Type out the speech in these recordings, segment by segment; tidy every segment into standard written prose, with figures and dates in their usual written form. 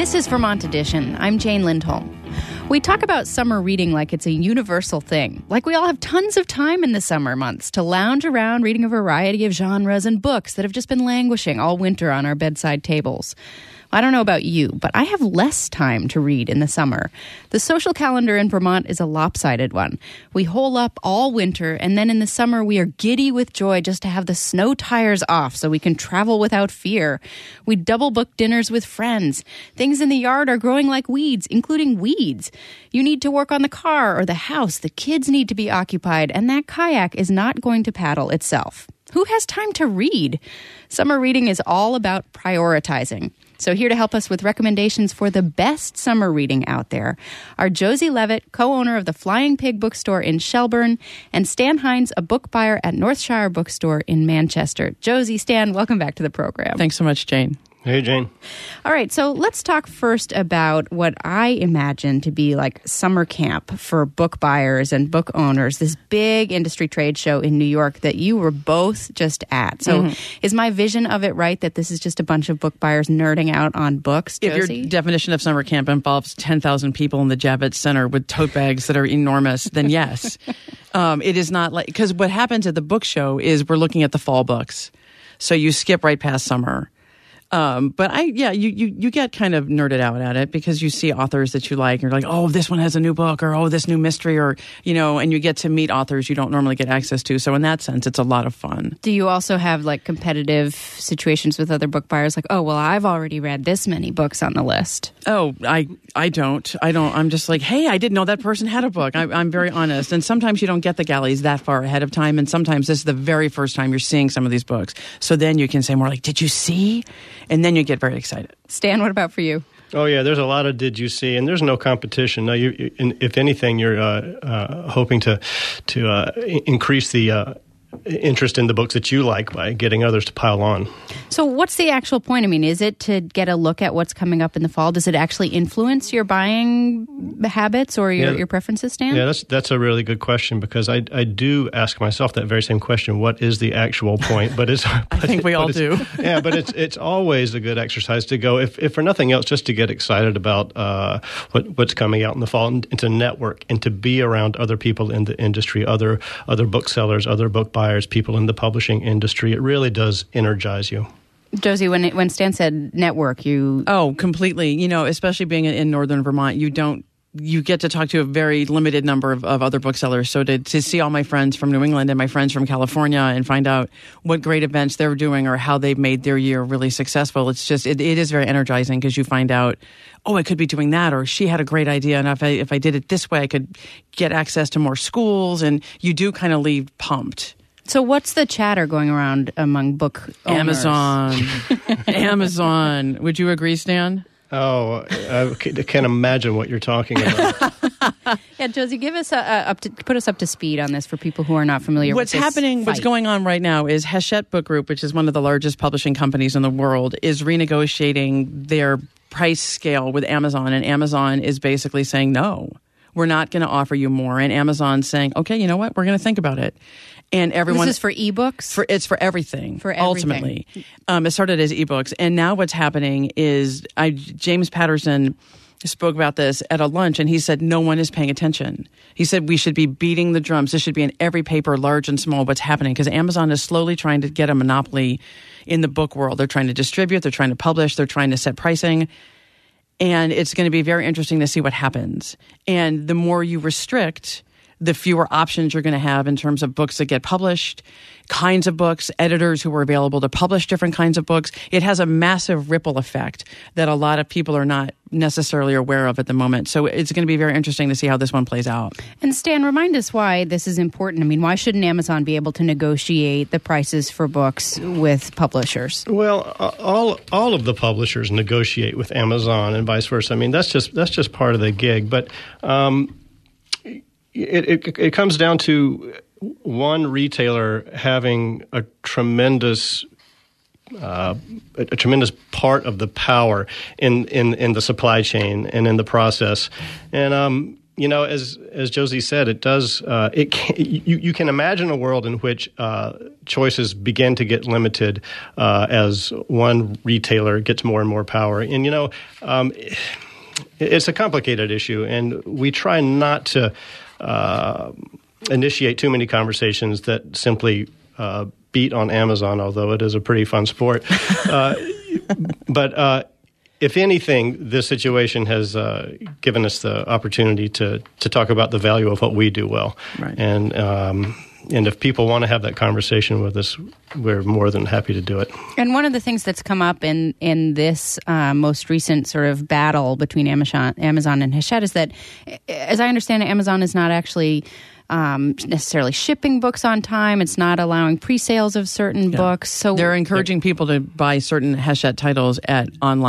This is Vermont Edition. I'm Jane Lindholm. We talk about summer reading like it's a universal thing, like we all have tons of time in the summer months to lounge around reading a variety of genres and books that have just been languishing all winter on our bedside tables. I don't know about you, but I have less time to read in the summer. The social calendar in Vermont is a lopsided one. We hole up all winter, and then in the summer we are giddy with joy just to have the snow tires off so we can travel without fear. We double book dinners with friends. Things in the yard are growing like weeds, including weeds. You need to work on the car or the house. The kids need to be occupied, and that kayak is not going to paddle itself. Who has time to read? Summer reading is all about prioritizing. So here to help us with recommendations for the best summer reading out there are Josie Levitt, co-owner of the Flying Pig Bookstore in Shelburne, and Stan Hines, a book buyer at Northshire Bookstore in Manchester. Josie, Stan, welcome back to the program. Thanks so much, Jane. Hey, Jane. All right, so let's talk first about what I imagine to be like summer camp for book buyers and book owners, this big industry trade show in New York that you were both just at. So is my vision of it right, that this is just a bunch of book buyers nerding out on books, Josie? If your definition of summer camp involves 10,000 people in the Javits Center with tote bags that are enormous, then yes. It is not like, because what happens at the book show is we're looking at the fall books. So you skip right past summer. But you get kind of nerded out at it because you see authors that you like and you're like, oh, this one has a new book, or oh, this new mystery, or, and you get to meet authors you don't normally get access to. So in that sense, it's a lot of fun. Do you also have like competitive situations with other book buyers? Like, oh, well, I've already read this many books on the list. Oh, I don't. I'm just like, hey, I didn't know that person had a book. I'm very honest. And sometimes you don't get the galleys that far ahead of time. And sometimes this is the very first time you're seeing some of these books. So then you can say more like, did you see? And then you get very excited. Stan, what about for you? Oh, yeah, there's a lot of did you see, and there's no competition. No, if anything, you're hoping to increase the interest in the books that you like by getting others to pile on. So what's the actual point? I mean, is it to get a look at what's coming up in the fall? Does it actually influence your buying habits or your preferences, Stan? Yeah, that's a really good question, because I do ask myself that very same question. What is the actual point? But I think we all do. Yeah, but it's always a good exercise to go, if for nothing else, just to get excited about what's coming out in the fall, and to network and to be around other people in the industry, other booksellers, other book buyers, people in the publishing industry. It really does energize you. Josie, when Stan said network, you... Oh, completely. Especially being in northern Vermont, you get to talk to a very limited number of other booksellers. So to see all my friends from New England and my friends from California and find out what great events they're doing or how they've made their year really successful, it's just, it is very energizing, because you find out, oh, I could be doing that, or she had a great idea, and if I did it this way, I could get access to more schools, and you do kind of leave pumped. So what's the chatter going around among book owners? Amazon. Would you agree, Stan? Oh, I can't imagine what you're talking about. Yeah, Josie, give us put us up to speed on this for people who are not familiar with this fight. What's going on right now is Hachette Book Group, which is one of the largest publishing companies in the world, is renegotiating their price scale with Amazon, and Amazon is basically saying, no, we're not going to offer you more. And Amazon's saying, okay, you know what? We're going to think about it. And everyone, this is for ebooks? It's for everything. For everything. Ultimately. It started as ebooks. And now what's happening is James Patterson spoke about this at a lunch, and he said no one is paying attention. He said we should be beating the drums. This should be in every paper, large and small, what's happening, because Amazon is slowly trying to get a monopoly in the book world. They're trying to distribute, they're trying to publish, they're trying to set pricing. And it's going to be very interesting to see what happens. And the more you restrict, the fewer options you're going to have in terms of books that get published, kinds of books, editors who are available to publish different kinds of books. It has a massive ripple effect that a lot of people are not necessarily aware of at the moment. So it's going to be very interesting to see how this one plays out. And Stan, remind us why this is important. I mean, why shouldn't Amazon be able to negotiate the prices for books with publishers? Well, all of the publishers negotiate with Amazon and vice versa. I mean, that's just part of the gig. But it comes down to one retailer having a tremendous part of the power in the supply chain and in the process. And as Josie said, it does. You can imagine a world in which choices begin to get limited as one retailer gets more and more power. And it's a complicated issue, and we try not to initiate too many conversations that simply beat on Amazon, although it is a pretty fun sport. But if anything, this situation has given us the opportunity to talk about the value of what we do well. Right. And if people want to have that conversation with us, we're more than happy to do it. And one of the things that's come up in this most recent sort of battle between Amazon and Hachette is that, as I understand it, Amazon is not actually necessarily shipping books on time. It's not allowing pre-sales of certain books. So they're encouraging people to buy certain Hachette titles at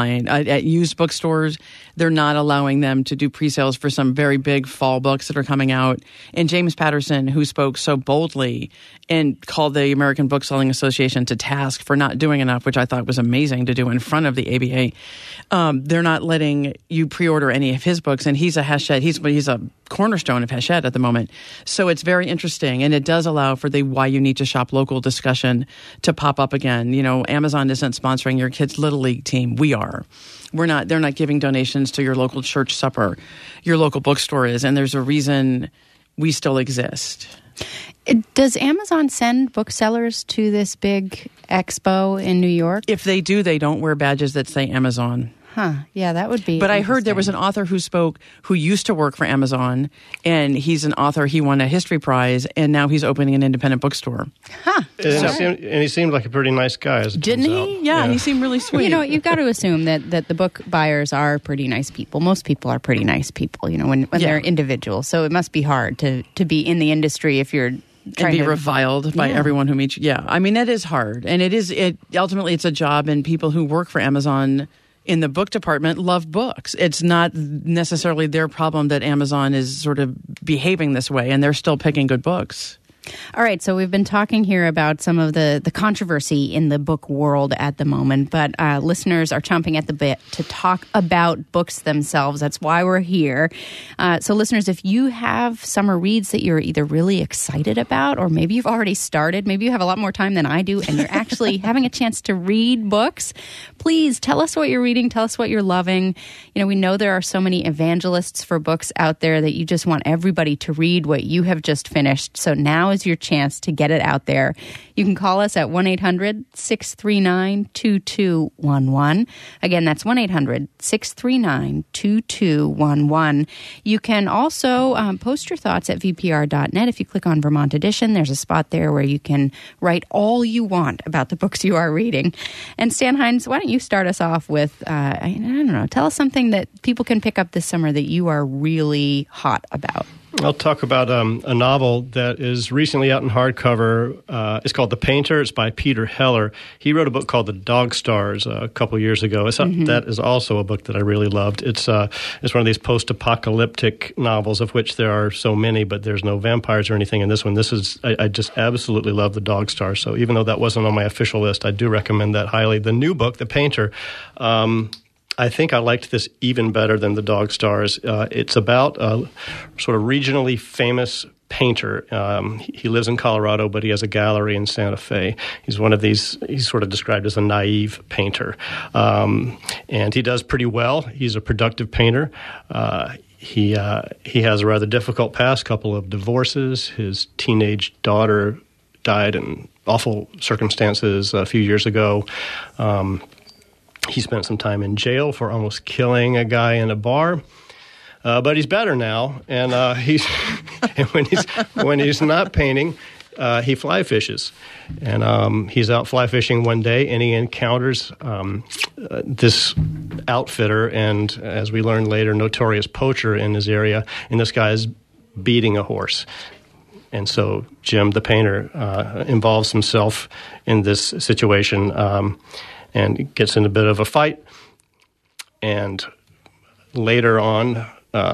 used bookstores. They're not allowing them to do pre-sales for some very big fall books that are coming out. And James Patterson, who spoke so boldly and called the American Bookselling Association to task for not doing enough, which I thought was amazing to do in front of the ABA, they're not letting you pre-order any of his books. And he's a Hachette. He's a cornerstone of Hachette at the moment. So it's very interesting, and it does allow for the why you need to shop local discussion to pop up again. Amazon isn't sponsoring your kid's Little League team. We are. They're not giving donations to your local church supper. Your local bookstore is, and there's a reason we still exist. Does Amazon send booksellers to this big expo in New York? If they do, they don't wear badges that say Amazon. Huh. Yeah, that would be. But I heard there was an author who spoke who used to work for Amazon, and he's an author. He won a history prize, and now he's opening an independent bookstore. Huh. And he seemed like a pretty nice guy. Didn't he? Yeah, he seemed really sweet. You've got to assume that the book buyers are pretty nice people. Most people are pretty nice people, when they're individuals. So it must be hard to be in the industry if you're and be reviled by everyone who meets you. Yeah, I mean, that is hard. And ultimately it's a job, and people who work for Amazon in the book department love books. It's not necessarily their problem that Amazon is sort of behaving this way, and they're still picking good books. All right, so we've been talking here about some of the controversy in the book world at the moment, but listeners are chomping at the bit to talk about books themselves. That's why we're here. So listeners, if you have summer reads that you're either really excited about, or maybe you've already started, maybe you have a lot more time than I do, and you're actually having a chance to read books, please tell us what you're reading, tell us what you're loving. We know there are so many evangelists for books out there that you just want everybody to read what you have just finished. So now is your chance to get it out there. You can call us at 1-800-639-2211. Again, that's 1-800-639-2211. You can also post your thoughts at vpr.net. If you click on Vermont Edition, there's a spot there where you can write all you want about the books you are reading. And Stan Hines, why don't you start us off with, I don't know, tell us something that people can pick up this summer that you are really hot about. I'll talk about a novel that is recently out in hardcover. It's called The Painter. It's by Peter Heller. He wrote a book called The Dog Stars a couple years ago. That is also a book that I really loved. It's one of these post-apocalyptic novels of which there are so many, but there's no vampires or anything in this one. I just absolutely love The Dog Stars. So even though that wasn't on my official list, I do recommend that highly. The new book, The Painter, I think I liked this even better than The Dog Stars. It's about a sort of regionally famous painter. He lives in Colorado, but he has a gallery in Santa Fe. He's one of these, he's sort of described as a naive painter. And he does pretty well. He's a productive painter. He has a rather difficult past, couple of divorces. His teenage daughter died in awful circumstances a few years ago. He spent some time in jail for almost killing a guy in a bar, but he's better now. And and when he's not painting, he fly fishes. And he's out fly fishing one day, and he encounters this outfitter, and as we learned later, notorious poacher in his area. And this guy is beating a horse. And so Jim, the painter, involves himself in this situation. And gets in a bit of a fight. And later on,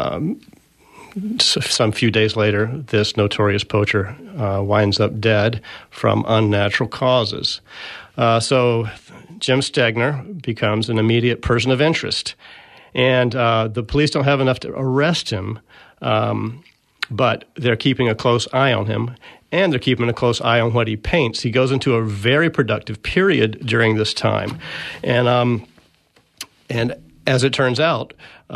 some few days later, this notorious poacher winds up dead from unnatural causes. So Jim Stegner becomes an immediate person of interest. And the police don't have enough to arrest him, but they're keeping a close eye on him, and they're keeping a close eye on what he paints. He goes into a very productive period during this time. And as it turns out,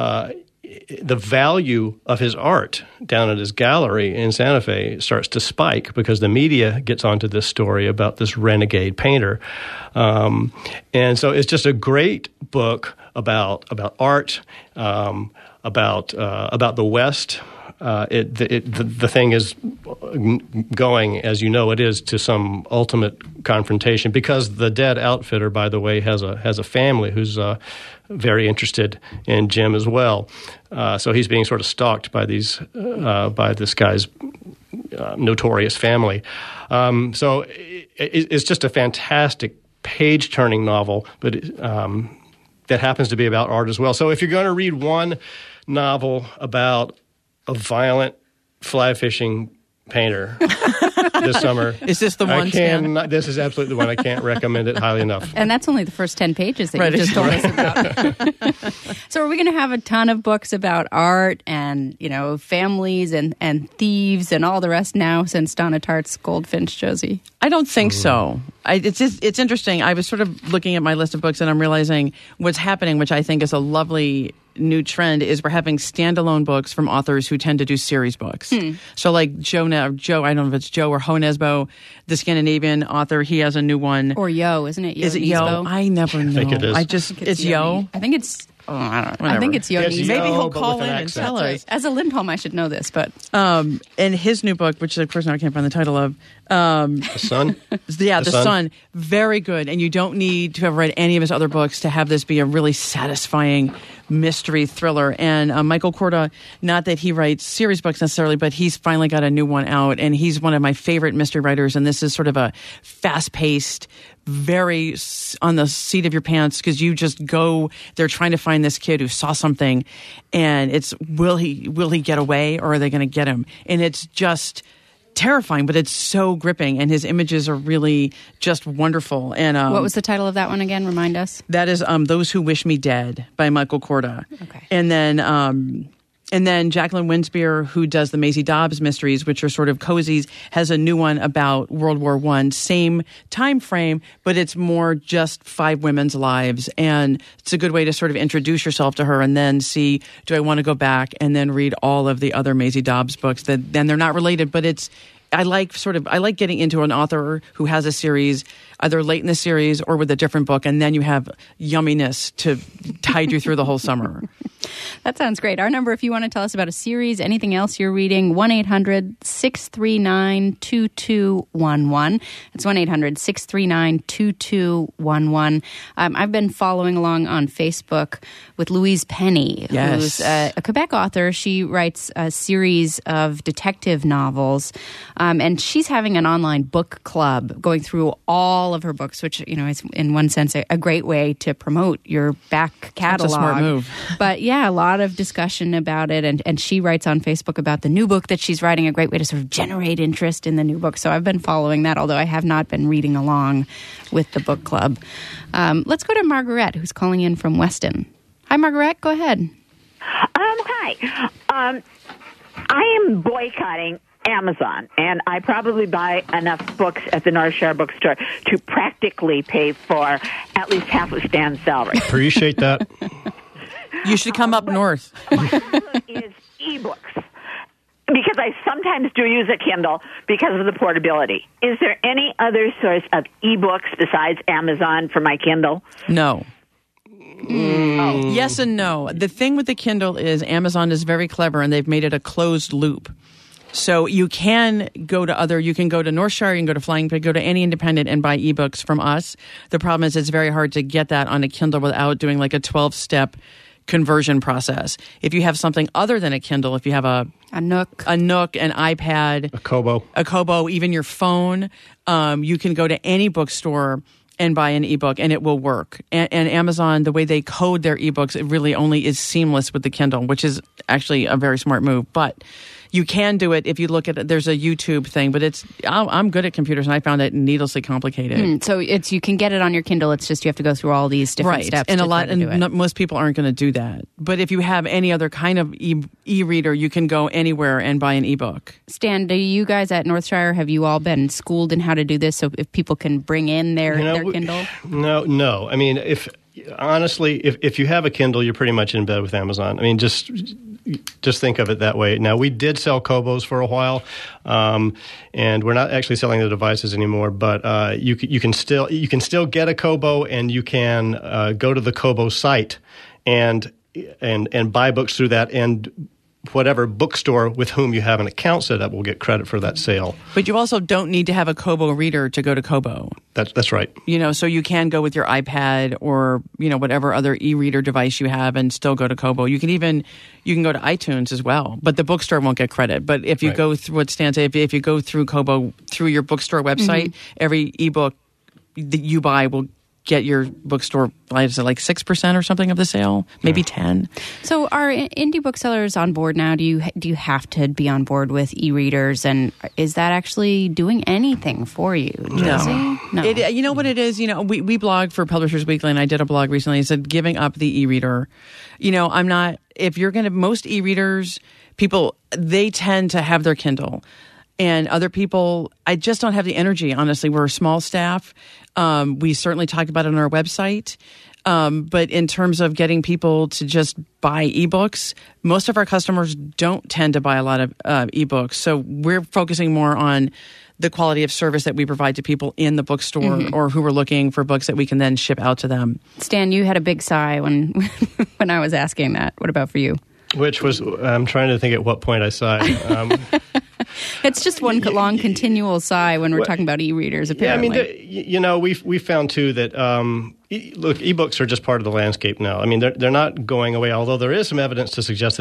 the value of his art down at his gallery in Santa Fe starts to spike because the media gets onto this story about this renegade painter. And so it's just a great book about art, about the West. The thing is going, as you know, it is to some ultimate confrontation because the dead outfitter, by the way, has a family who's very interested in Jim as well. So he's being sort of stalked by by this guy's notorious family. So it's just a fantastic page-turning novel, but that happens to be about art as well. So if you're going to read one novel about a violent fly fishing painter this summer. Is this the one? This is absolutely the one. I can't recommend it highly enough. And that's only the first 10 pages that you just told us about. So are we going to have a ton of books about art and, families and thieves and all the rest now since Donna Tartt's Goldfinch, Josie? I don't think so. It's interesting. I was sort of looking at my list of books and I'm realizing what's happening, which I think is a lovely new trend, is we're having standalone books from authors who tend to do series books. So like Joe, I don't know if it's Joe or Ho Nesbo, the Scandinavian author, he has a new one. Or Yo, isn't it? Yo is it Yo? Nesbo? I never know. I think it is. It's Yo? I think it's... I don't know. I think it's Yo Nesbo. Maybe he'll but call with in an and accent. tell us. As a Lindholm, I should know this, but... And his new book, which of course now I can't find the title of. The Sun? Yeah, The Sun. Very good. And you don't need to have read any of his other books to have this be a really satisfying mystery thriller. And Michael Korda, not that he writes series books necessarily, but he's finally got a new one out. And he's one of my favorite mystery writers. And this is sort of a fast-paced, very on the seat of your pants because you just go there trying to find this kid who saw something, and it's will he get away or are they going to get him? And it's just terrifying, but it's so gripping, and his images are really just wonderful. And what was the title of that one again? Remind us. That is Those Who Wish Me Dead by Michael Korda. Okay. And then Jacqueline Winspear, who does the Maisie Dobbs mysteries, which are sort of cozies, has a new one about World War I. Same time frame, but it's more just 5 women's lives. And it's a good way to sort of introduce yourself to her and then see, do I want to go back and then read all of the other Maisie Dobbs books? Then they're not related, but I like getting into an author who has a series, either late in the series or with a different book, and then you have yumminess to tide you through the whole summer. That sounds great. Our number, if you want to tell us about a series, anything else you're reading, 1-800-639-2211. It's 1-800-639-2211. I've been following along on Facebook with Louise Penny, who's a Quebec author. She writes a series of detective novels, and she's having an online book club going through all of her books, which, is in one sense a great way to promote your back catalog. That's a smart move. But yeah, a lot of discussion about it, and she writes on Facebook about the new book that she's writing, a great way to sort of generate interest in the new book. So I've been following that, although I have not been reading along with the book club. Let's go to Margaret, who's calling in from Weston. Hi, Margaret. Go ahead. Hi. I am boycotting Amazon, and I probably buy enough books at the North Shore bookstore to practically pay for at least half of Stan's salary. Appreciate that. You should come up north. My problem is ebooks, because I sometimes do use a Kindle because of the portability. Is there any other source of ebooks besides Amazon for my Kindle? No. Yes and no. The thing with the Kindle is Amazon is very clever, and they've made it a closed loop. So you can go to North Shore, you can go to Flying Pig, go to any independent and buy ebooks from us. The problem is it's very hard to get that on a Kindle without doing like a 12-step conversion process. If you have something other than a Kindle, if you have a Nook, an iPad, a Kobo, even your phone, you can go to any bookstore and buy an ebook, and it will work. And Amazon, the way they code their ebooks, it really only is seamless with the Kindle, which is actually a very smart move. But You can do it if you look at it. There's a YouTube thing, but I'm good at computers, and I found it needlessly complicated. So you can get it on your Kindle. It's just you have to go through all these different steps. And most people aren't going to do that. But if you have any other kind of e-reader, you can go anywhere and buy an ebook. Stan, do you guys at Northshire, have you all been schooled in how to do this? So if people can bring in their Kindle? No. I mean, honestly, if you have a Kindle, you're pretty much in bed with Amazon. I mean, just think of it that way. Now, we did sell Kobos for a while, and we're not actually selling the devices anymore. But you can still get a Kobo, and you can go to the Kobo site and buy books through that, and whatever bookstore with whom you have an account set up will get credit for that sale. But you also don't need to have a Kobo reader to go to Kobo. That's right. So you can go with your iPad or, whatever other e-reader device you have and still go to Kobo. You can go to iTunes as well, but the bookstore won't get credit. But if you go through what Stan said, if you go through Kobo, through your bookstore website, every ebook that you buy will get your bookstore, is it like 6% or something of the sale, maybe 10. So are indie booksellers on board now? Do you have to be on board with e-readers, and is that actually doing anything for you, Josie? No. You know what it is? We blog for Publishers Weekly, and I did a blog recently. It said giving up the e-reader. I'm not. If you're going to, most e-readers, people, they tend to have their Kindle. And other people, I just don't have the energy, honestly. We're a small staff. We certainly talk about it on our website. But in terms of getting people to just buy ebooks, most of our customers don't tend to buy a lot of ebooks. So we're focusing more on the quality of service that we provide to people in the bookstore or who are looking for books that we can then ship out to them. Stan, you had a big sigh when I was asking that. What about for you? Which was, I'm trying to think at what point I sighed. It's just one long continual sigh when we're talking about e-readers, apparently. Yeah, I mean, we found, too, that, look, ebooks are just part of the landscape now. I mean, they're not going away, although there is some evidence to suggest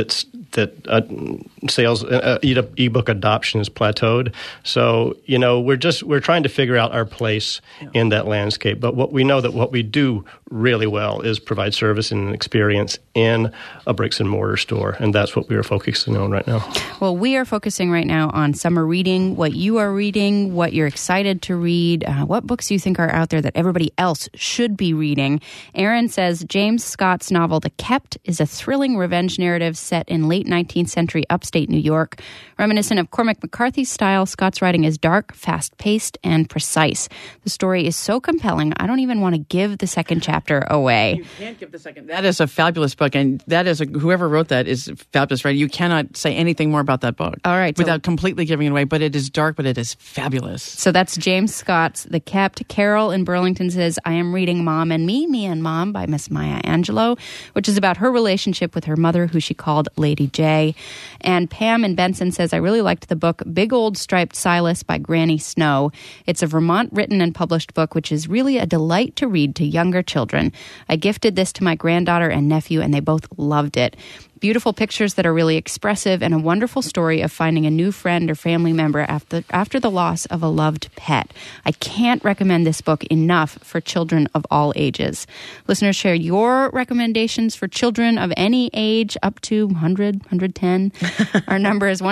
that sales, ebook adoption is plateaued. So, we're trying to figure out our place in that landscape. But what we do really well is provide service and experience in a bricks and mortar store, and that's what we are focusing on right now. Well, we are focusing right now on summer reading, what you are reading, what you're excited to read, what books you think are out there that everybody else should be reading. Aaron says James Scott's novel The Kept is a thrilling revenge narrative set in late 19th century upstate New York. Reminiscent of Cormac McCarthy's style, Scott's writing is dark, fast-paced, and precise. The story is so compelling, I don't even want to give the second chapter away. You can't give the second. That is a fabulous book, and that is whoever wrote that is fabulous, right? You cannot say anything more about that book. All right. Without completely giving it away, but it is dark, but it is fabulous. So that's James Scott's The Kept. Carol in Burlington says, I am reading Mom and Me and Mom by Miss Maya Angelou, which is about her relationship with her mother, who she called Lady J. And Pam in Benson says, I really liked the book Big Old Striped Silas by Granny Snow. It's a Vermont written and published book, which is really a delight to read to younger children. I gifted this to my granddaughter and nephew, and they both loved it. Beautiful pictures that are really expressive, and a wonderful story of finding a new friend or family member after the loss of a loved pet. I can't recommend this book enough for children of all ages. Listeners, share your recommendations for children of any age up to 100, 110. Our number is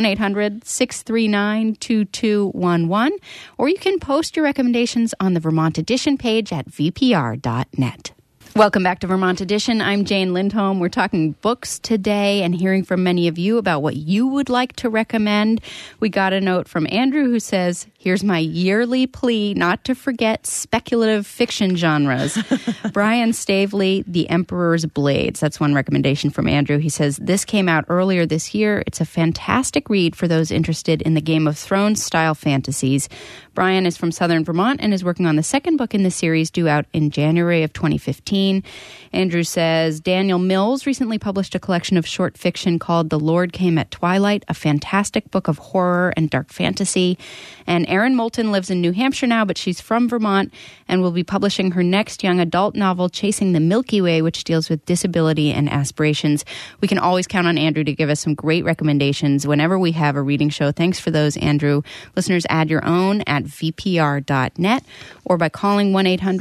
1-800-639-2211, or you can post your recommendations on the Vermont Edition page at vpr.net. Welcome back to Vermont Edition. I'm Jane Lindholm. We're talking books today and hearing from many of you about what you would like to recommend. We got a note from Andrew who says, here's my yearly plea not to forget speculative fiction genres. Brian Stavely, The Emperor's Blades. That's one recommendation from Andrew. He says, this came out earlier this year. It's a fantastic read for those interested in the Game of Thrones style fantasies. Brian is from Southern Vermont and is working on the second book in the series, due out in January of 2015. Andrew says, Daniel Mills recently published a collection of short fiction called The Lord Came at Twilight, a fantastic book of horror and dark fantasy. And Erin Moulton lives in New Hampshire now, but she's from Vermont and will be publishing her next young adult novel, Chasing the Milky Way, which deals with disability and aspirations. We can always count on Andrew to give us some great recommendations whenever we have a reading show. Thanks for those, Andrew. Listeners, add your own at vpr.net or by calling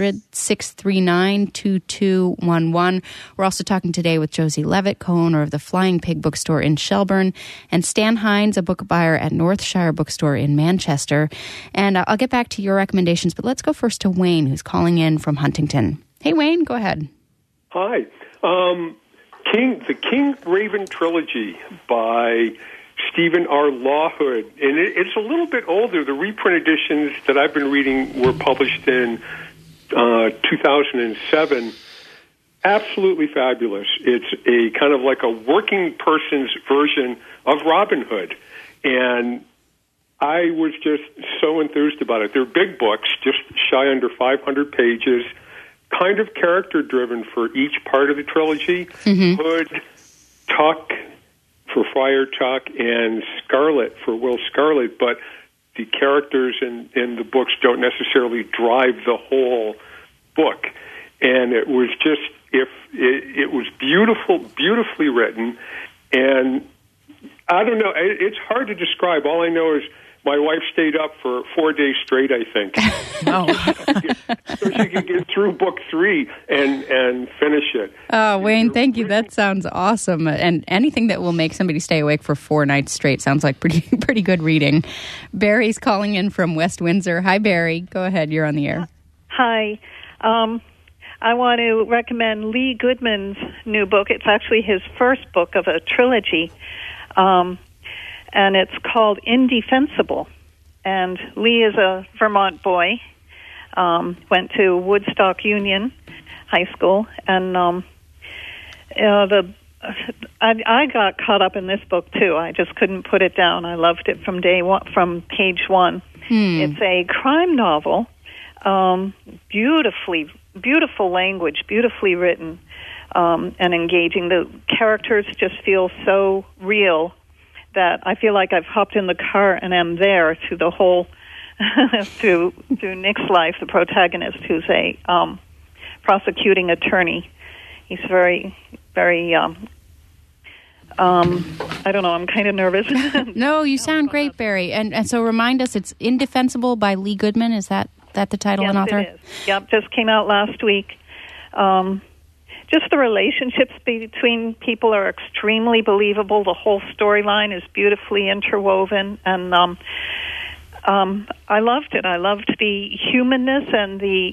1-800-639-2211. We're also talking today with Josie Levitt, co-owner of the Flying Pig Bookstore in Shelburne, and Stan Hines, a book buyer at Northshire Bookstore in Manchester. And I'll get back to your recommendations, but let's go first to Wayne, who's calling in from Huntington. Hey, Wayne, go ahead. Hi. The King Raven trilogy by Stephen R. Lawhood. And it's a little bit older. The reprint editions that I've been reading were published in 2007. Absolutely fabulous. It's a kind of like a working person's version of Robin Hood. And I was just so enthused about it. They're big books, just shy under 500 pages, kind of character-driven for each part of the trilogy. Mm-hmm. Hood, Tuck for Friar Tuck, and Scarlet for Will Scarlet, but the characters in the books don't necessarily drive the whole book. And it was just, it was beautifully written, and I don't know, it's hard to describe. All I know is my wife stayed up for 4 days straight, I think. Oh. So she could get through book 3 and finish it. Oh, Wayne, thank you. That sounds awesome. And anything that will make somebody stay awake for 4 nights straight sounds like pretty good reading. Barry's calling in from West Windsor. Hi, Barry. Go ahead. You're on the air. Hi. I want to recommend Lee Goodman's new book. It's actually his first book of a trilogy. And it's called Indefensible. And Lee is a Vermont boy, went to Woodstock Union High School, and I got caught up in this book too. I just couldn't put it down. I loved it from day one, from page one. It's a crime novel, beautiful language, beautifully written, and engaging. The characters just feel so real that I feel like I've hopped in the car and am there through the whole, through Nick's life, the protagonist, who's a prosecuting attorney. He's very, I don't know, I'm kind of nervous. No, you sound great, Barry. And so remind us, it's Indefensible by Lee Goodman. Is that the title and author? Yes, it is. Yep, just came out last week. Just the relationships between people are extremely believable. The whole storyline is beautifully interwoven, and I loved it. I loved the humanness and the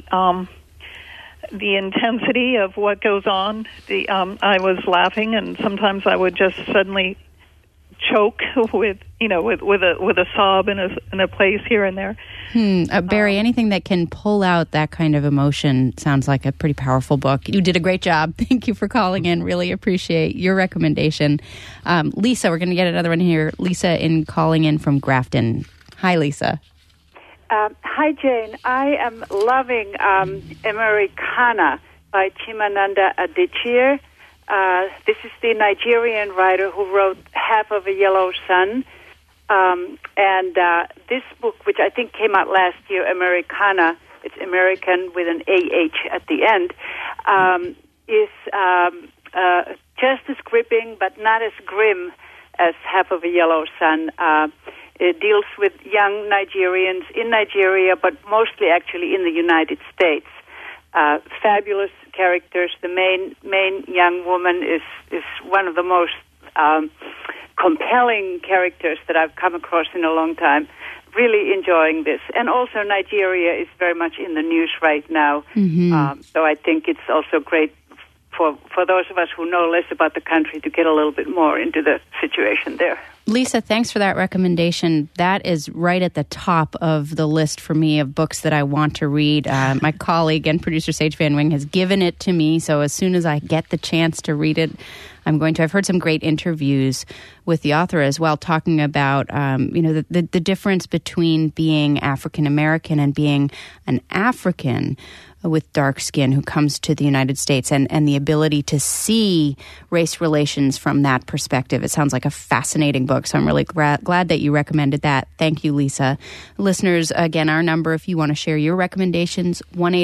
intensity of what goes on. I was laughing, and sometimes I would just suddenly choke with a sob in a place here and there. Barry, anything that can pull out that kind of emotion sounds like a pretty powerful book. You did a great job. Thank you for calling in. Really appreciate your recommendation. Lisa, we're going to get another one here. Lisa calling in from Grafton. Hi, Lisa. Hi, Jane. I am loving Americana by Chimamanda Adichie. This is the Nigerian writer who wrote Half of a Yellow Sun. And this book, which I think came out last year, Americana, it's American with an A-H at the end, is just as gripping but not as grim as Half of a Yellow Sun. It deals with young Nigerians in Nigeria, but mostly actually in the United States. Fabulous characters. The main young woman is one of the most compelling characters that I've come across in a long time. Really enjoying this. And also Nigeria is very much in the news right now. Mm-hmm. So I think it's also great for those of us who know less about the country to get a little bit more into the situation there. Lisa, thanks for that recommendation. That is right at the top of the list for me of books that I want to read. My colleague and producer Sage Van Wing has given it to me, so as soon as I get the chance to read it, I'm going to. I've heard some great interviews with the author as well, talking about the difference between being African American and being an African with dark skin who comes to the United States and the ability to see race relations from that perspective. It sounds like a fascinating book. book. So I'm really glad that you recommended that. Thank you, Lisa. Listeners, again, our number, if you want to share your recommendations,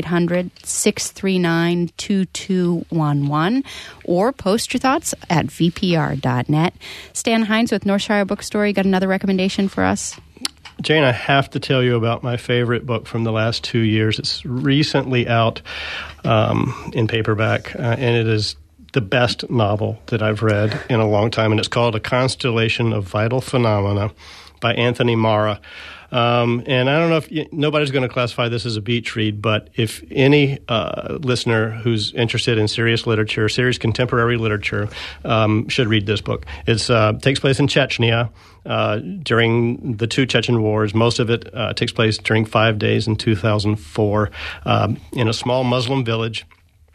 1-800-639-2211, or post your thoughts at vpr.net. Stan Hines with Northshire Bookstore, you got another recommendation for us? Jane, I have to tell you about my favorite book from the last 2 years. It's recently out in paperback, and it is the best novel that I've read in a long time, and it's called A Constellation of Vital Phenomena by Anthony Marra. And I don't know if nobody's going to classify this as a beach read, but if any listener who's interested in serious literature, serious contemporary literature, should read this book. It takes place in Chechnya during the two Chechen wars. Most of it takes place during 5 days in 2004 in a small Muslim village.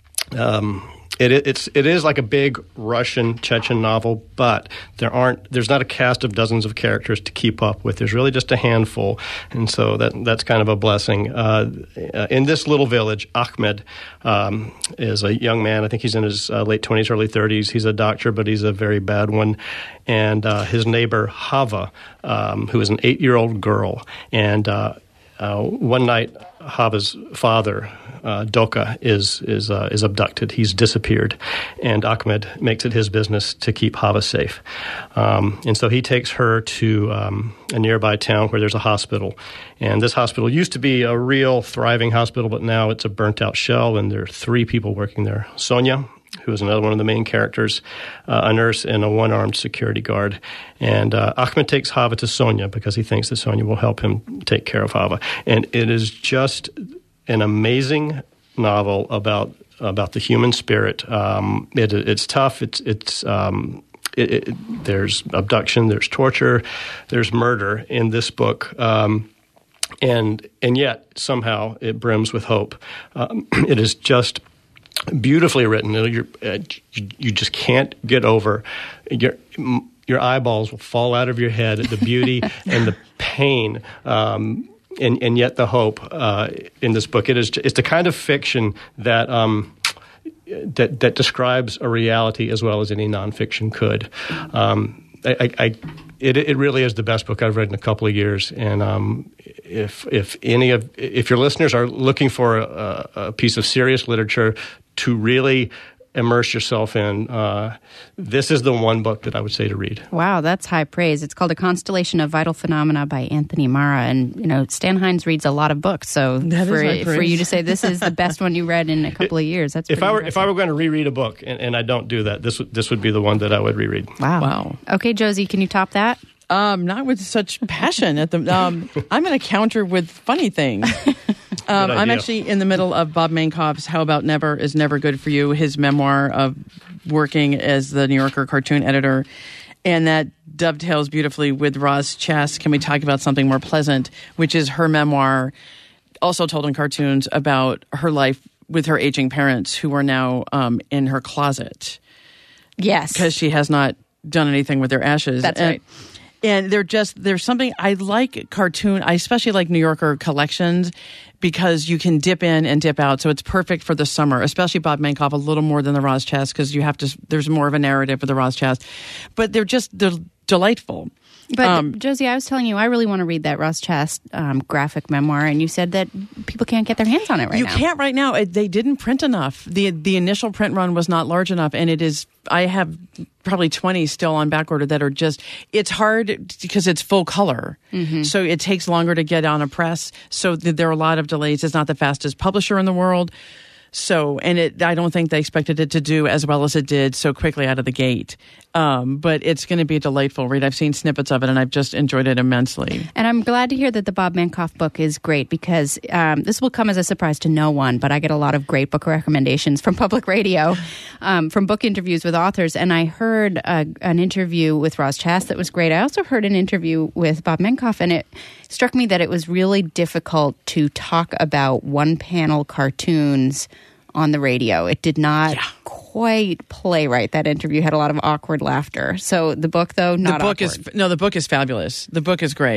It is like a big Russian Chechen novel, but there's not a cast of dozens of characters to keep up with. There's really just a handful, and so that's kind of a blessing. In this little village, Ahmed is a young man. I think he's in his late 20s, early 30s. He's a doctor, but he's a very bad one. And his neighbor Hava, who is an 8-year-old girl, and one night Hava's father, Doka, is abducted. He's disappeared, and Ahmed makes it his business to keep Hava safe. And so he takes her to a nearby town where there's a hospital. And this hospital used to be a real thriving hospital, but now it's a burnt-out shell, and there are 3 people working there. Sonia, who is another one of the main characters, a nurse, and a one-armed security guard. And Ahmed takes Hava to Sonia because he thinks that Sonia will help him take care of Hava. And it is just an amazing novel about the human spirit. It's tough. There's abduction, there's torture, there's murder in this book. And yet, somehow, it brims with hope. It is just beautifully written. You just can't get over your eyeballs will fall out of your head at the beauty and the pain, and yet the hope in this book. It's the kind of fiction that that describes a reality as well as any nonfiction could. It really is the best book I've read in a couple of years, and if your listeners are looking for a piece of serious literature to really immerse yourself in, this is the one book that I would say to read. Wow, that's high praise. It's called A Constellation of Vital Phenomena by Anthony Marra, and Stan Hines reads a lot of books, so for you to say this is the best one you read in a couple of years, that's if I were going to reread a book, and I don't do that, this would be the one that I would reread. Wow. Okay, Josie, can you top that? Not with such passion at the. I'm going to counter with funny things. I'm actually in the middle of Bob Mankoff's "How About Never Is Never Good for You," his memoir of working as the New Yorker cartoon editor, and that dovetails beautifully with Roz Chess. Can we talk about something more pleasant, which is her memoir, also told in cartoons, about her life with her aging parents who are now in her closet. Yes, because she has not done anything with their ashes. That's right. And there's something, I like cartoon, I especially like New Yorker collections because you can dip in and dip out. So it's perfect for the summer, especially Bob Mankoff, a little more than the Roz Chess because there's more of a narrative with the Roz Chess. But they're delightful. But Josie, I was telling you, I really want to read that Roz Chess graphic memoir, and you said that people can't get their hands on it right now. You can't right now. They didn't print enough. The initial print run was not large enough, and it is. I have probably 20 still on back order that are just. It's hard because it's full color, so it takes longer to get on a press. So there are a lot of delays. It's not the fastest publisher in the world. So, and I don't think they expected it to do as well as it did so quickly out of the gate. But it's going to be a delightful read. I've seen snippets of it, and I've just enjoyed it immensely. And I'm glad to hear that the Bob Mankoff book is great because this will come as a surprise to no one, but I get a lot of great book recommendations from public radio, from book interviews with authors. And I heard an interview with Roz Chess that was great. I also heard an interview with Bob Mankoff, and it struck me that it was really difficult to talk about one-panel cartoons on the radio. It did not quite play right. That interview had a lot of awkward laughter. So the book, though, not awkward. The book is fabulous. The book is great.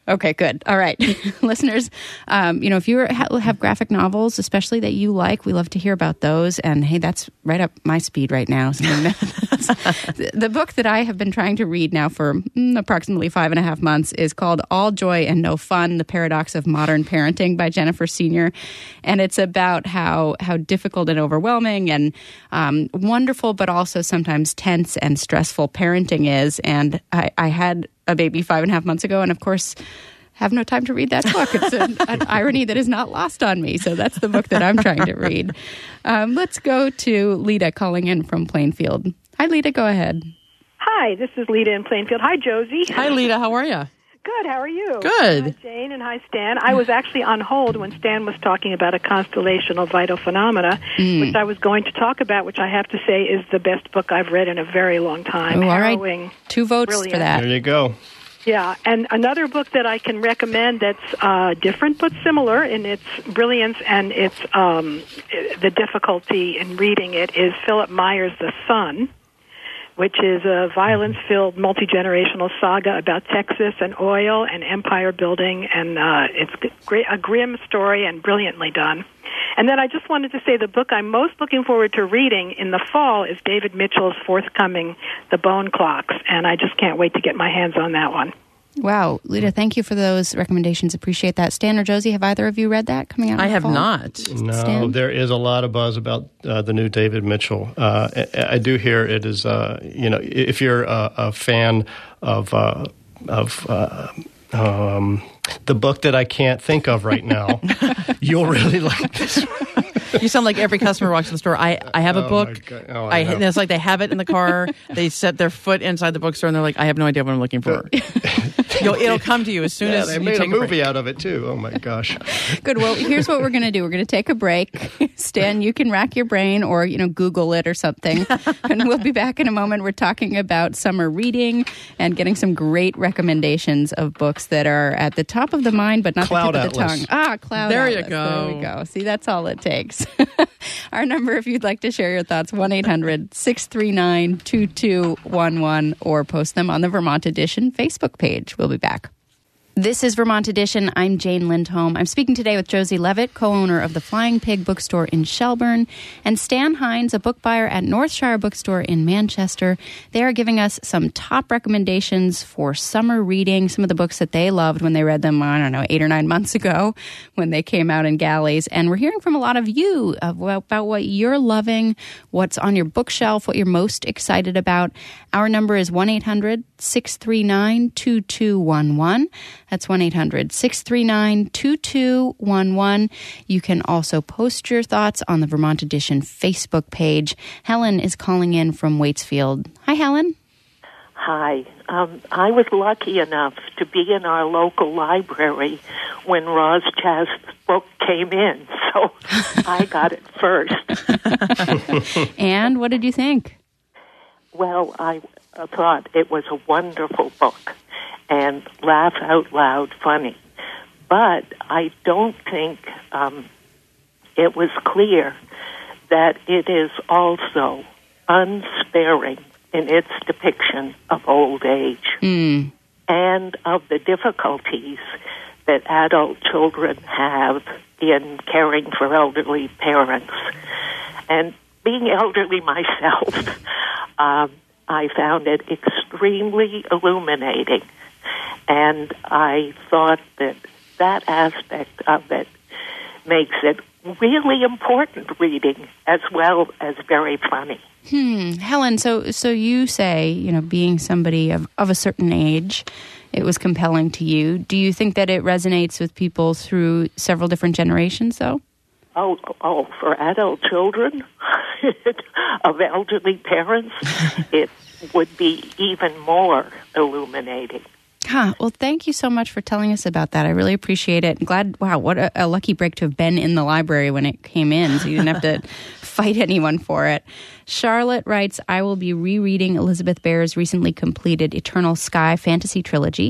Okay, good. All right. Listeners, if you have graphic novels, especially that you like, we love to hear about those. And hey, that's right up my speed right now. So the book that I have been trying to read now for approximately 5.5 months is called All Joy and No Fun, The Paradox of Modern Parenting by Jennifer Senior. And it's about how difficult and overwhelming and wonderful, but also sometimes tense and stressful parenting is. And I had a baby 5.5 months ago, and of course have no time to read that book. It's an irony that is not lost on me. So that's the book that I'm trying to read. Let's go to Lita calling in from Plainfield. Hi, Lita. Go ahead. Hi, this is Lita in Plainfield. Hi, Josie. Hi, Lita. How are you? Good. How are you? Good. Hi, Jane, and hi, Stan. I was actually on hold when Stan was talking about a constellation of vital phenomena, which I was going to talk about, which I have to say is the best book I've read in a very long time. Oh, all Harrowing. right. 2 votes Brilliant. for that. There you go. Yeah, and another book that I can recommend that's different but similar in its brilliance and its the difficulty in reading it is Philip Meyer's The Son, which is a violence-filled, multi-generational saga about Texas and oil and empire building, and it's a grim story and brilliantly done. And then I just wanted to say the book I'm most looking forward to reading in the fall is David Mitchell's forthcoming The Bone Clocks, and I just can't wait to get my hands on that one. Wow. Lita, thank you for those recommendations. Appreciate that. Stan or Josie, have either of you read that coming out in the I have fall? not. No, Stan? there is a lot of buzz about the new David Mitchell. I do hear it is, if you're a fan of the book that I can't think of right now, you'll really like this. You sound like every customer walks in the store. I have a book. It's like they have it in the car. They set their foot inside the bookstore and they're like, I have no idea what I'm looking for. It'll come to you as soon as they you made take a movie out of it too. Oh my gosh! Good. Well, here's what we're going to do. We're going to take a break. Stan, you can rack your brain or Google it or something, and we'll be back in a moment. We're talking about summer reading and getting some great recommendations of books that are at the top of the mind, but not Cloud the tip Atlas. of the tongue. Cloud There you Atlas. go. There we go. See, that's all it takes. Our number, if you'd like to share your thoughts, 1-800-639-2211, or post them on the Vermont Edition Facebook page. We'll be back. This is Vermont Edition. I'm Jane Lindholm. I'm speaking today with Josie Levitt, co-owner of the Flying Pig Bookstore in Shelburne, and Stan Hines, a book buyer at Northshire Bookstore in Manchester. They are giving us some top recommendations for summer reading, some of the books that they loved when they read them, 8 or 9 months ago when they came out in galleys. And we're hearing from a lot of you about what you're loving, what's on your bookshelf, what you're most excited about. Our number is 1-800-639-2211. That's 1-800-639-2211. You can also post your thoughts on the Vermont Edition Facebook page. Helen is calling in from Waitsfield. Hi, Helen. Hi. I was lucky enough to be in our local library when Roz Chast's book came in, so I got it first. And what did you think? Well, I thought it was a wonderful book and laugh out loud funny. But I don't think it was clear that it is also unsparing in its depiction of old age and of the difficulties that adult children have in caring for elderly parents. And being elderly myself, I found it extremely illuminating. And I thought that aspect of it makes it really important reading as well as very funny. Helen, so you say, being somebody of a certain age, it was compelling to you. Do you think that it resonates with people through several different generations, though? Oh, for adult children of elderly parents, it would be even more illuminating. Well, thank you so much for telling us about that. I really appreciate it. I'm glad, wow, what a lucky break to have been in the library when it came in, so you didn't have to fight anyone for it. Charlotte writes, I will be rereading Elizabeth Bear's recently completed Eternal Sky fantasy trilogy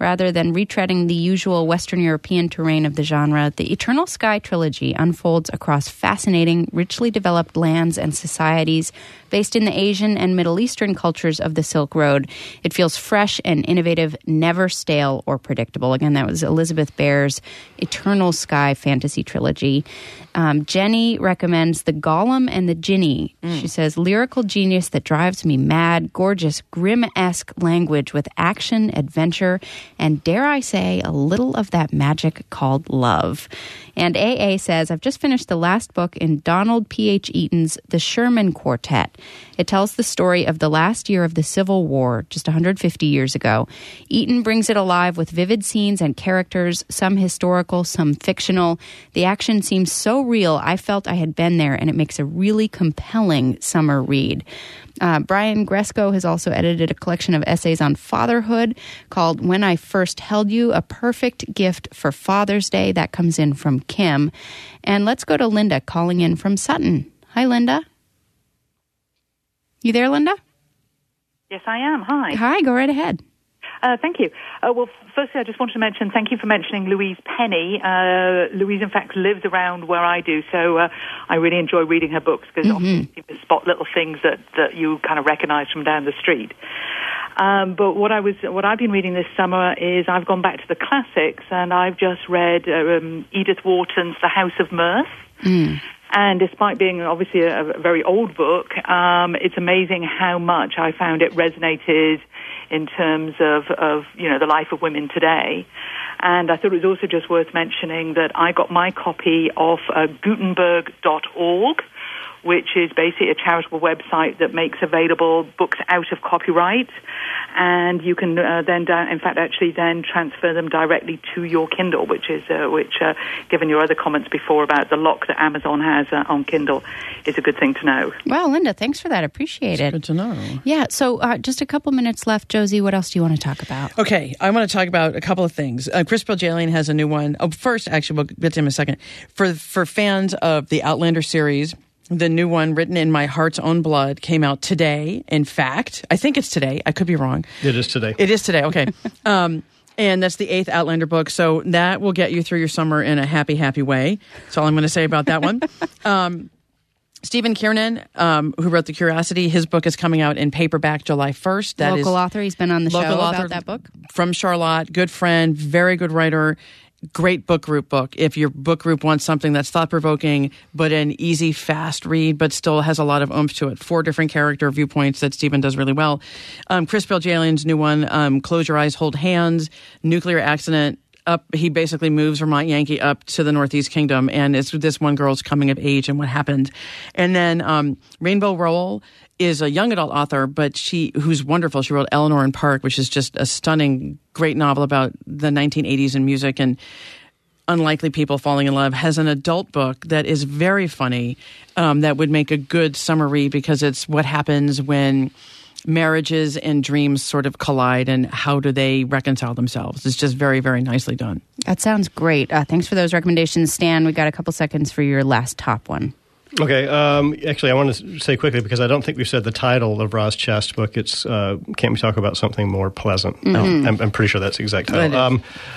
Rather than retreading the usual Western European terrain of the genre, the Eternal Sky trilogy unfolds across fascinating, richly developed lands and societies based in the Asian and Middle Eastern cultures of the Silk Road. It feels fresh and innovative, never stale or predictable. Again, that was Elizabeth Bear's Eternal Sky fantasy trilogy. Jenny recommends The Golem and the Jinni. She says, lyrical genius that drives me mad, gorgeous, grim-esque language with action, adventure, and dare I say, a little of that magic called love. And AA says, I've just finished the last book in Donald P.H. Eaton's The Sherman Quartet. It tells the story of the last year of the Civil War, just 150 years ago. Eaton brings it alive with vivid scenes and characters, some historical, some fictional. The action seems so real, I felt I had been there, and it makes a really compelling summer read. Brian Gresco has also edited a collection of essays on fatherhood called When I First Held You, a perfect gift for Father's Day. That comes in from Kim. And let's go to Linda calling in from Sutton. Hi, Linda. You there, Linda? Yes, I am. Hi. Hi, go right ahead. Thank you. Well, firstly, I just wanted to mention, thank you for mentioning Louise Penny. Louise, in fact, lives around where I do, so I really enjoy reading her books because often you can spot little things that you kind of recognize from down the street. But what I've been reading this summer is I've gone back to the classics, and I've just read Edith Wharton's The House of Mirth. And despite being obviously a very old book, it's amazing how much I found it resonated in terms of the life of women today. And I thought it was also just worth mentioning that I got my copy off Gutenberg.org, which is basically a charitable website that makes available books out of copyright. And you can then transfer them directly to your Kindle, which given your other comments before about the lock that Amazon has on Kindle, is a good thing to know. Well, Linda, thanks for that. Appreciate it. Good to know. Yeah, so just a couple minutes left. Josie, what else do you want to talk about? Okay, I want to talk about a couple of things. Chris Bilgelian has a new one. Oh, first, actually, we'll get to him in a second. For fans of the Outlander series, the new one, Written in My Heart's Own Blood, came out today. In fact, I think it's today. I could be wrong. It is today. It is today, okay. And that's the 8th Outlander book, so that will get you through your summer in a happy, happy way. That's all I'm going to say about that one. Stephen Kiernan, who wrote The Curiosity, his book is coming out in paperback July 1st. That local author. He's been on the show about that book. From Charlotte, good friend, very good writer. Great book group book. If your book group wants something that's thought-provoking, but an easy, fast read, but still has a lot of oomph to it. 4 different character viewpoints that Stephen does really well. Chris Bilgelian's new one, Close Your Eyes, Hold Hands, Nuclear Accident. He basically moves Vermont Yankee up to the Northeast Kingdom, and it's this one girl's coming of age and what happened. And then Rainbow Rowell is a young adult author, but who's wonderful. She wrote Eleanor and Park, which is just a stunning, great novel about the 1980s and music and unlikely people falling in love. Has an adult book that is very funny, that would make a good summer read because it's what happens when marriages and dreams sort of collide and how do they reconcile themselves. It's just very, very nicely done. That sounds great. Thanks for those recommendations, Stan. We got a couple seconds for your last top one. Okay. Actually, I want to say quickly, because I don't think we've said the title of Roz Chast's book. It's Can't We Talk About Something More Pleasant? Mm-hmm. I'm pretty sure that's the exact title.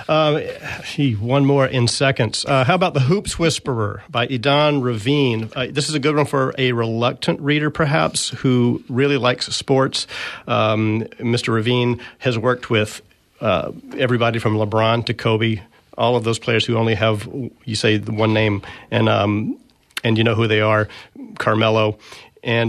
One more in seconds. How about The Hoops Whisperer by Idan Ravine? This is a good one for a reluctant reader, perhaps, who really likes sports. Mr. Ravine has worked with everybody from LeBron to Kobe, all of those players who only have, you say, the one name, and you know who they are, Carmelo. And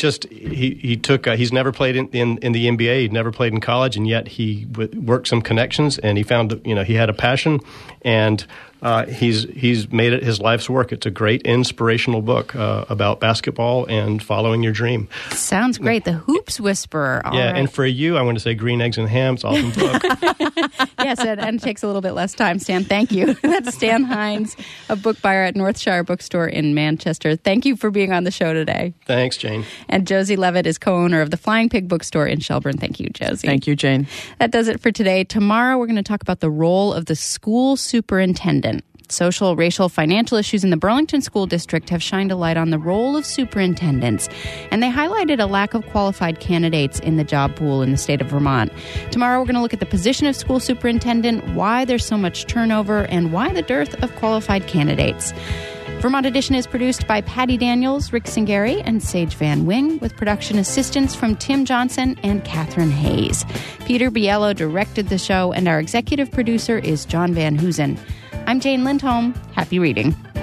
he's never played in the NBA, he'd never played in college, and yet he worked some connections, and he found, he had a passion, and he's made it his life's work. It's a great inspirational book about basketball and following your dream. Sounds great. The Hoops Whisperer. All right. And for you, I want to say Green Eggs and Ham. It's an awesome book. Yes, and it takes a little bit less time, Stan. Thank you. That's Stan Hines, a book buyer at Northshire Bookstore in Manchester. Thank you for being on the show today. Thanks, Jane. And Josie Levitt is co-owner of the Flying Pig Bookstore in Shelburne. Thank you, Josie. Thank you, Jane. That does it for today. Tomorrow, we're going to talk about the role of the school superintendent. Social, racial, financial issues in the Burlington School District have shined a light on the role of superintendents, and they highlighted a lack of qualified candidates in the job pool in the state of Vermont. Tomorrow, we're going to look at the position of school superintendent, why there's so much turnover, and why the dearth of qualified candidates. Vermont Edition is produced by Patty Daniels, Rick Singari, and Sage Van Wing, with production assistance from Tim Johnson and Catherine Hayes. Peter Biello directed the show, and our executive producer is John Van Hoosen. I'm Jane Lindholm. Happy reading.